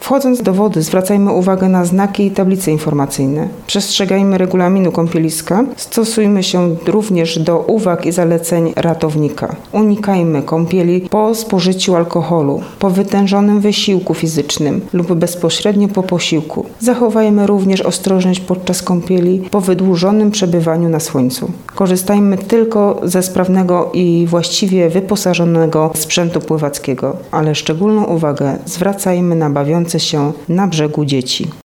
Wchodząc do wody, zwracajmy uwagę na znaki i tablice informacyjne. Przestrzegajmy regulaminu kąpieliska. Stosujmy się również do uwag i zaleceń ratownika. Unikajmy kąpieli po spożyciu alkoholu, po wytężonym wysiłku fizycznym lub bezpośrednio po posiłku. Zachowajmy również ostrożność podczas kąpieli po wydłużonym przebywaniu na słońcu. Korzystajmy tylko ze sprawnego i właściwie wyposażonego sprzętu pływackiego, ale szczególną uwagę zwracajmy na bawiące się na brzegu dzieci.